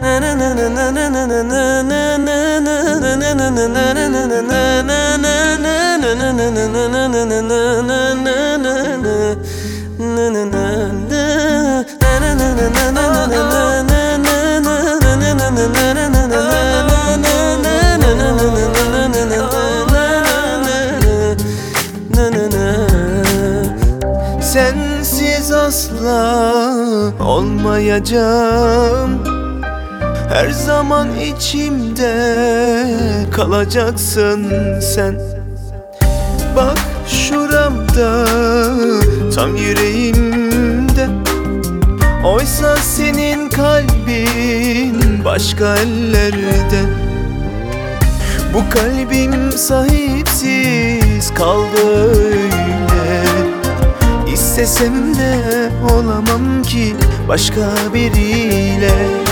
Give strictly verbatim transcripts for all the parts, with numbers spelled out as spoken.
Sensiz asla olmayacağım. Her zaman içimde kalacaksın sen. Bak şuramda, tam yüreğimde. Oysa senin kalbin başka ellerde. Bu kalbim sahipsiz kaldı öyle. İstesem de olamam ki başka biriyle.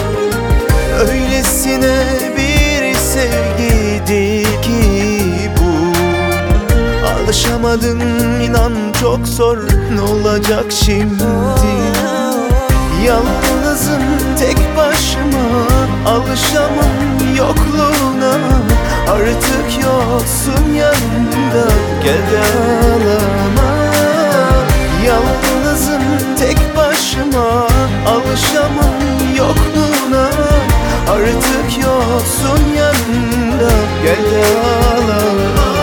Öylesine bir sevgidir ki bu. Alışamadım inan, çok zor, ne olacak şimdi? Yalnızım tek başıma, alışamam yokluğuna. Artık yoksun yanımda, gel de ağlama. Yalnızım tek başıma, alışamam yokluğuna. Artık yoksun yanımda, gel de ağlama.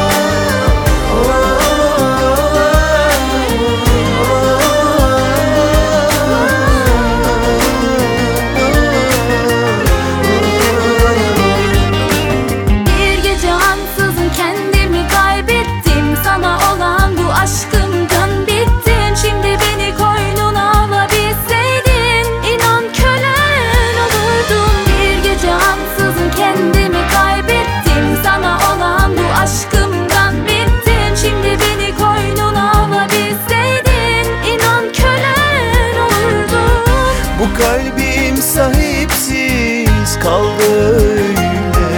Bir gece ansızın kendimi kaybettim. Sana olan bu aşkımdan bittim. Şimdi beni koynuna alabilseydin, inan kölen olurdum. Bir gece ansızın kendimi kaybettim. Sana olan bu aşkımdan bittim. Şimdi beni koynuna alabilseydin, inan kölen olurdum. Bu kalbim sahipsiz kaldı öyle.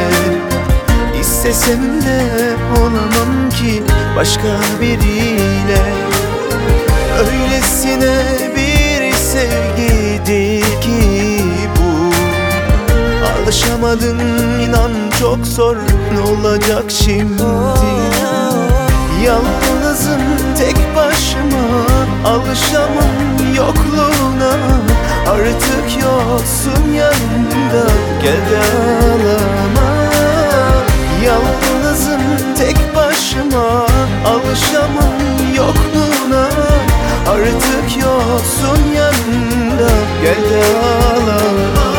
İstesem de olamam ki başka biriyle. Öylesine bir sevgidir ki bu. Alışamadım inan, çok zor, ne olacak şimdi? Yalnızım tek başıma, alışamam yokluğuna. Artık yoksun yanımda, gel de ağlama. Yalnızım tek başıma, alışamam yokluğuna. Artık yoksun yanımda, gel de ağlama.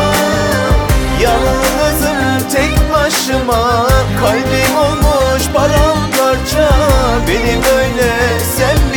Yalnızım tek başıma, kalbim olmuş paramparça. Beni böyle sevme.